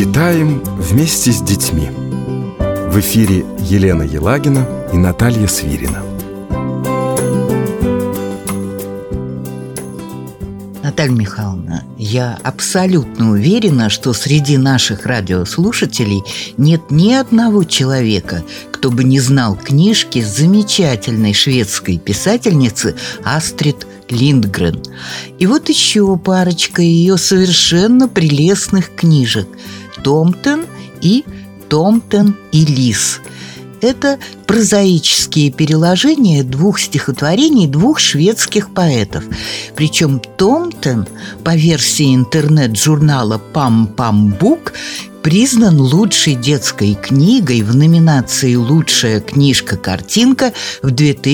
Читаем вместе с детьми. В эфире Елена Елагина и Наталья Свирина. Наталья Михайловна, я абсолютно уверена, что среди наших радиослушателей нет ни одного человека, кто бы не знал книжки замечательной шведской писательницы Астрид Линдгрен. И вот еще парочка ее совершенно прелестных книжек «Томтен» и «Томтен и лис». Это прозаические переложения двух стихотворений двух шведских поэтов. Причем Томтен, по версии интернет-журнала «Пам-Пам-Бук», признан лучшей детской книгой в номинации «Лучшая книжка-картинка» в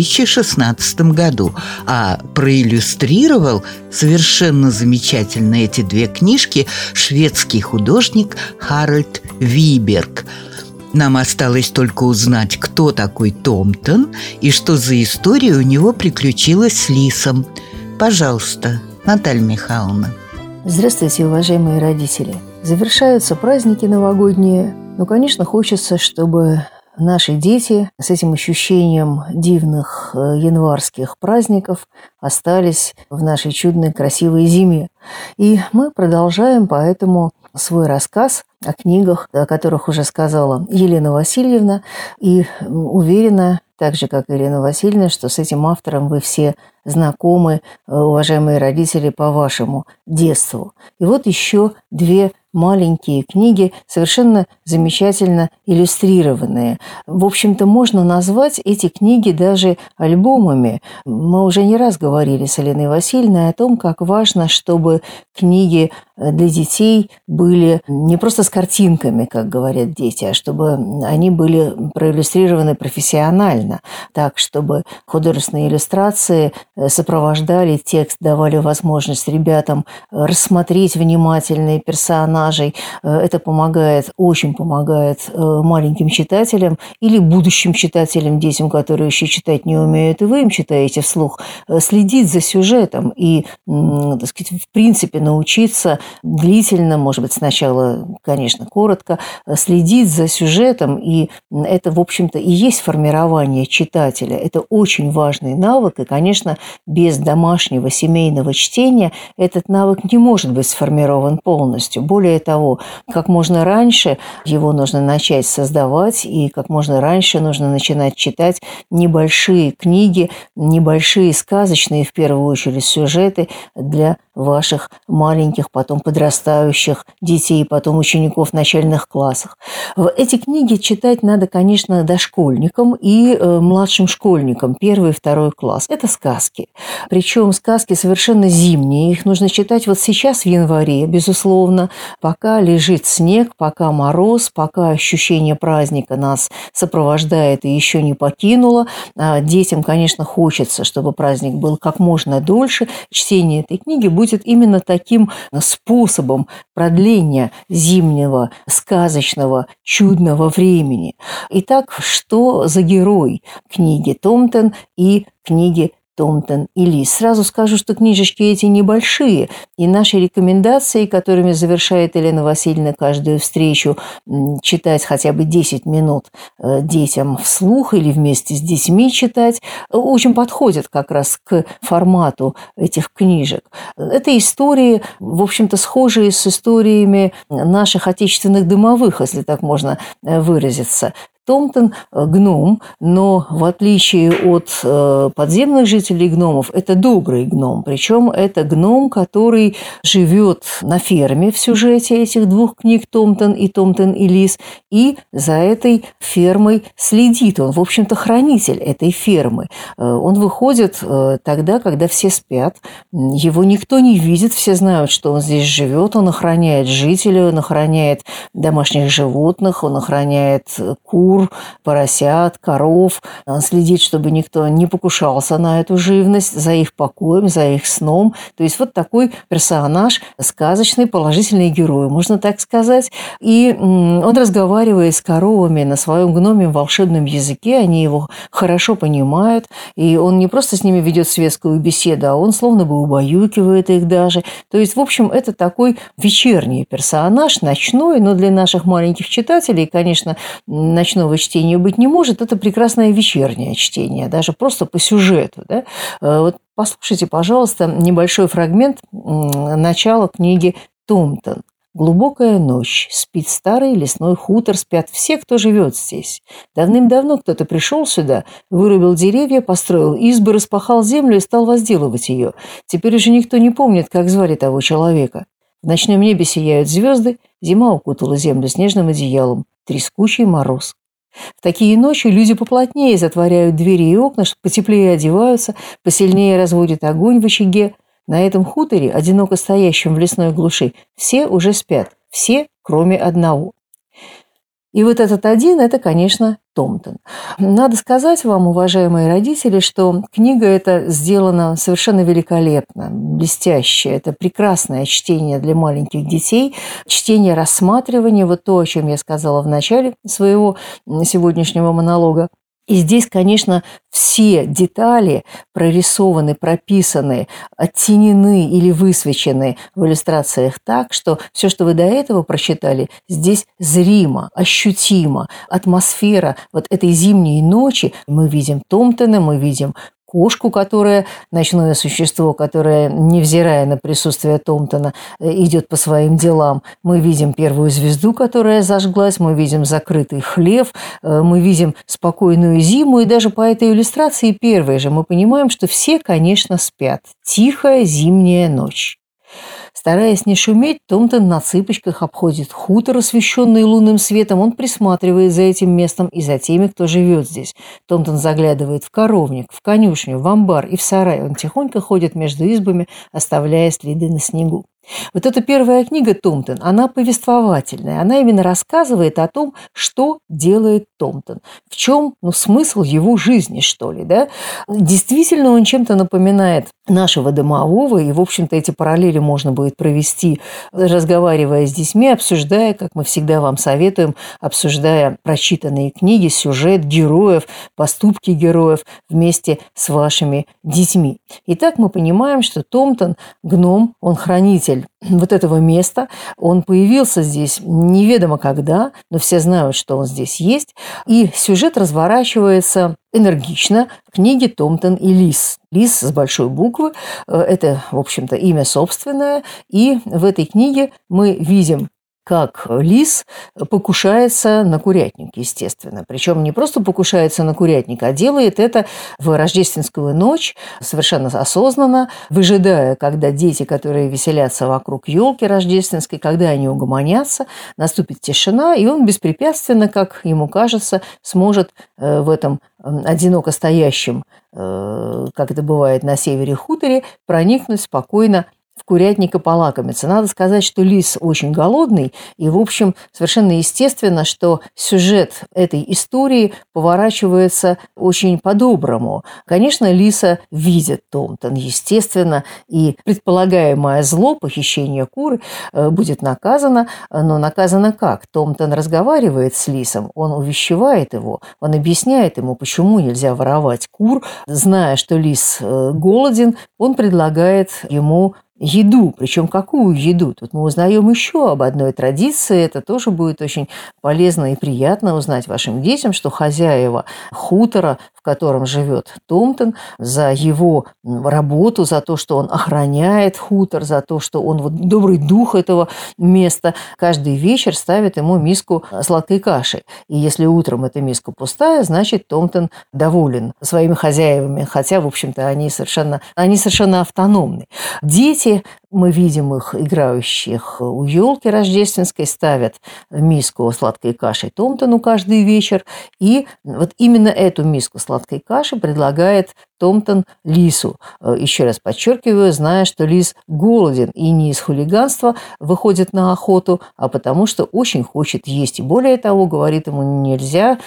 2016 году, а проиллюстрировал совершенно замечательно эти две книжки шведский художник Харальд Виберг. Нам осталось только узнать, кто такой Томтен и что за история у него приключилась с лисом. Пожалуйста, Наталья Михайловна. Здравствуйте, уважаемые родители. Завершаются праздники новогодние. Конечно, хочется, чтобы наши дети с этим ощущением дивных январских праздников остались в нашей чудной, красивой зиме. И мы продолжаем поэтому свой рассказ о книгах, о которых уже сказала Елена Васильевна. И уверена, так же, как и Елена Васильевна, что с этим автором вы все знакомы, уважаемые родители, по вашему детству. И вот еще две маленькие книги, совершенно замечательно иллюстрированные. В общем-то, можно назвать эти книги даже альбомами. Мы уже не раз говорили с Еленой Васильевной о том, как важно, чтобы книги для детей были не просто с картинками, как говорят дети, а чтобы они были проиллюстрированы профессионально, так, чтобы художественные иллюстрации сопровождали текст, давали возможность ребятам рассмотреть внимательные персонажей. Это помогает, очень помогает маленьким читателям или будущим читателям, детям, которые еще читать не умеют, и вы им читаете вслух, следить за сюжетом и, так сказать, в принципе научиться длительно, может быть, сначала, конечно, коротко, следить за сюжетом. И это, в общем-то, и есть формирование читателя. Это очень важный навык, и, конечно, без домашнего семейного чтения этот навык не может быть сформирован полностью. Более того, как можно раньше его нужно начать создавать, и как можно раньше нужно начинать читать небольшие книги, небольшие сказочные, в первую очередь, сюжеты для ваших маленьких, потом подрастающих детей, потом учеников в начальных классах. Эти книги читать надо, конечно, дошкольникам и младшим школьникам, 1 и 2 класс. Это сказки. Причем сказки совершенно зимние. Их нужно читать вот сейчас, в январе, безусловно, пока лежит снег, пока мороз, пока ощущение праздника нас сопровождает и еще не покинуло. А детям, конечно, хочется, чтобы праздник был как можно дольше. Чтение этой книги будет именно таким способом продления зимнего, сказочного, чудного времени. Итак, что за герой книги Томтен и книги Томтен и лис? Сразу скажу, что книжечки эти небольшие, и наши рекомендации, которыми завершает Елена Васильевна каждую встречу, читать хотя бы 10 минут детям вслух или вместе с детьми читать, очень подходят как раз к формату этих книжек. Это истории, в общем-то, схожие с историями наших отечественных домовых, если так можно выразиться. Томтен – гном, но в отличие от подземных жителей гномов, это добрый гном. Причем это гном, который живет на ферме в сюжете этих двух книг «Томтен и лис», и за этой фермой следит. Он, в общем-то, хранитель этой фермы. Он выходит тогда, когда все спят. Его никто не видит, все знают, что он здесь живет. Он охраняет жителей, он охраняет домашних животных, он охраняет кур, кур, поросят, коров, следит, чтобы никто не покушался на эту живность, за их покоем, за их сном. То есть вот такой персонаж, сказочный, положительный герой, можно так сказать. И он разговаривает с коровами на своем гномьем волшебном языке, они его хорошо понимают, и он не просто с ними ведет светскую беседу, а он словно бы убаюкивает их даже. То есть, в общем, это такой вечерний персонаж, ночной, но для наших маленьких читателей, конечно, ночного чтения быть не может, это прекрасное вечернее чтение, даже просто по сюжету. Да? Вот послушайте, пожалуйста, небольшой фрагмент начала книги «Томптон». Глубокая ночь, спит старый лесной хутор, спят все, кто живет здесь. Давным-давно кто-то пришел сюда, вырубил деревья, построил избы, распахал землю и стал возделывать ее. Теперь уже никто не помнит, как звали того человека. В ночном небе сияют звезды, зима укутала землю снежным одеялом, трескучий мороз. В такие ночи люди поплотнее затворяют двери и окна, чтобы потеплее одеваются, посильнее разводят огонь в очаге. На этом хуторе, одиноко стоящем в лесной глуши, все уже спят, все, кроме одного. И вот этот один – это, конечно, Томптон. Надо сказать вам, уважаемые родители, что книга эта сделана совершенно великолепно, блестяще. Это прекрасное чтение для маленьких детей, чтение рассматривания, вот то, о чем я сказала в начале своего сегодняшнего монолога. И здесь, конечно, все детали прорисованы, прописаны, оттенены или высвечены в иллюстрациях так, что все, что вы до этого прочитали, здесь зримо, ощутимо. Атмосфера вот этой зимней ночи. Мы видим Томптона, мы видим кошку, которая, ночное существо, которое, невзирая на присутствие Томптона, идет по своим делам. Мы видим первую звезду, которая зажглась, мы видим закрытый хлев, мы видим спокойную зиму, и даже по этой иллюстрации первой же мы понимаем, что все, конечно, спят. Тихая зимняя ночь. Стараясь не шуметь, Томптон на цыпочках обходит хутор, освещенный лунным светом. Он присматривает за этим местом и за теми, кто живет здесь. Томптон заглядывает в коровник, в конюшню, в амбар и в сарай. Он тихонько ходит между избами, оставляя следы на снегу. Вот эта первая книга «Томптон», она повествовательная, она именно рассказывает о том, что делает Томптон, в чем смысл его жизни, что ли. Да? Действительно, он чем-то напоминает нашего домового, и, в общем-то, эти параллели можно будет провести, разговаривая с детьми, обсуждая, как мы всегда вам советуем, обсуждая прочитанные книги, сюжет героев, поступки героев вместе с вашими детьми. Итак, мы понимаем, что Томптон, гном, он хранитель вот этого места. Он появился здесь неведомо когда, но все знают, что он здесь есть. И сюжет разворачивается энергично в книге «Томптон и лис». Лис с большой буквы – это, в общем-то, имя собственное. И в этой книге мы видим, как лис покушается на курятник, естественно. Причем не просто покушается на курятник, а делает это в рождественскую ночь, совершенно осознанно, выжидая, когда дети, которые веселятся вокруг елки рождественской, когда они угомонятся, наступит тишина, и он беспрепятственно, как ему кажется, сможет в этом одиноко стоящем, как это бывает на севере, хуторе, проникнуть спокойно в курятник и полакомиться. Надо сказать, что лис очень голодный, и, в общем, совершенно естественно, что сюжет этой истории поворачивается очень по-доброму. Конечно, лиса видит Томптон, естественно, и предполагаемое зло, похищение куры, будет наказано, но наказано как? Томптон разговаривает с лисом, он увещевает его, он объясняет ему, почему нельзя воровать кур, зная, что лис голоден, он предлагает ему еду, причем какую еду? Тут мы узнаем еще об одной традиции, это тоже будет очень полезно и приятно узнать вашим детям, что хозяева хутора, в котором живет Томптон, за его работу, за то, что он охраняет хутор, за то, что он добрый дух этого места, каждый вечер ставит ему миску сладкой каши. И если утром эта миска пустая, значит, Томптон доволен своими хозяевами, хотя, в общем-то, они совершенно автономны. Дети Мы видим их играющих у елки рождественской, ставят миску сладкой каши Томптону каждый вечер. И вот именно эту миску сладкой каши предлагает Томптон лису. Еще раз подчеркиваю, зная, что лис голоден и не из хулиганства выходит на охоту, а потому что очень хочет есть. И более того, говорит ему: нельзя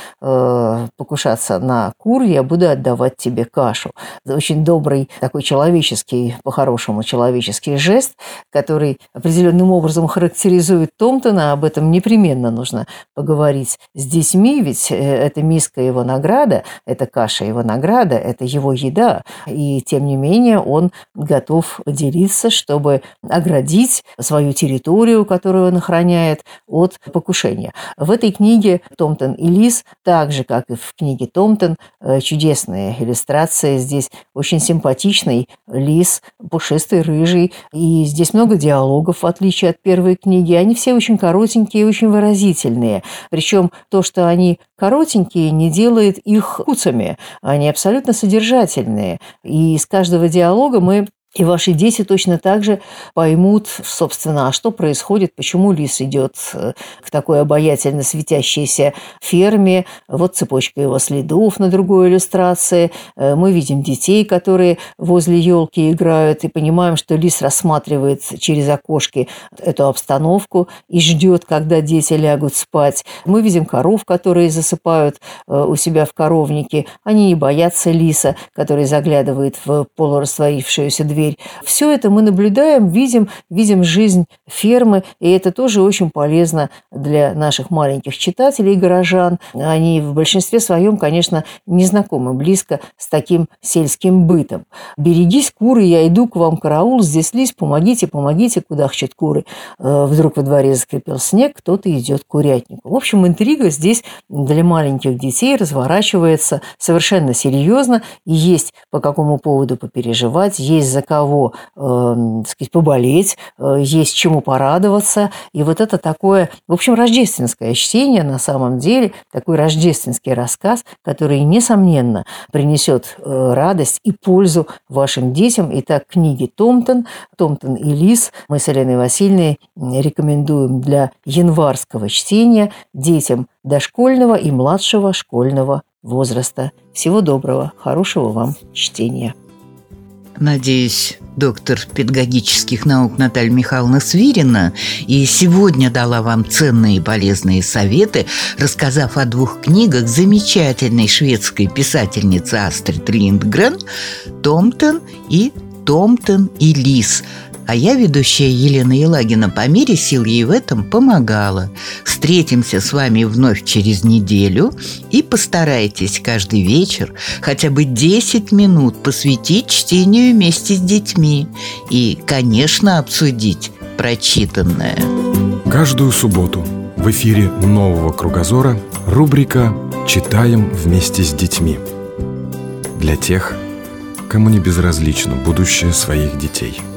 покушаться на кур, я буду отдавать тебе кашу. Это очень добрый, такой человеческий, по-хорошему человеческий жест, который определенным образом характеризует Томптона. Об этом непременно нужно поговорить с детьми, ведь эта миска его награда, эта каша его награда, это его еда. И тем не менее он готов поделиться, чтобы оградить свою территорию, которую он охраняет, от покушения. В этой книге «Томптон и лис», так же, как и в книге «Томптон», чудесные иллюстрации. Здесь очень симпатичный лис, пушистый, рыжий. И здесь много диалогов, в отличие от первой книги. Они все очень коротенькие и очень выразительные. Причем то, что они коротенькие, не делает их куцами. Они абсолютно содержательные. И из каждого диалога мы и ваши дети точно так же поймут, собственно, а что происходит, почему лис идет к такой обаятельно светящейся ферме. Вот цепочка его следов на другой иллюстрации. Мы видим детей, которые возле елки играют, и понимаем, что лис рассматривает через окошки эту обстановку и ждет, когда дети лягут спать. Мы видим коров, которые засыпают у себя в коровнике. Они не боятся лиса, который заглядывает в полурастворившуюся дверь. Все это мы наблюдаем, видим жизнь фермы, и это тоже очень полезно для наших маленьких читателей и горожан. Они в большинстве своем, конечно, не знакомы близко с таким сельским бытом. «Берегись, куры, я иду к вам, караул, здесь лис, помогите, помогите», кудахчут куры. Вдруг во дворе заскрипел снег, кто-то идет к курятнику. В общем, интрига здесь для маленьких детей разворачивается совершенно серьезно, и есть по какому поводу попереживать, есть за кого, так сказать, поболеть, есть чему порадоваться. И вот это такое, в общем, рождественское чтение на самом деле, такой рождественский рассказ, который, несомненно, принесет радость и пользу вашим детям. Итак, книги «Томптон», «Томптон и лис» мы с Еленой Васильевной рекомендуем для январского чтения детям дошкольного и младшего школьного возраста. Всего доброго, хорошего вам чтения. Надеюсь, доктор педагогических наук Наталья Михайловна Свирина и сегодня дала вам ценные и полезные советы, рассказав о 2 книгах замечательной шведской писательницы Астрид Линдгрен «Томптон и лис». А я, ведущая Елена Елагина, по мере сил ей в этом помогала. Встретимся с вами вновь через неделю и постарайтесь каждый вечер хотя бы 10 минут посвятить чтению вместе с детьми и, конечно, обсудить прочитанное. Каждую субботу в эфире «Нового кругозора» рубрика «Читаем вместе с детьми». Для тех, кому не безразлично будущее своих детей.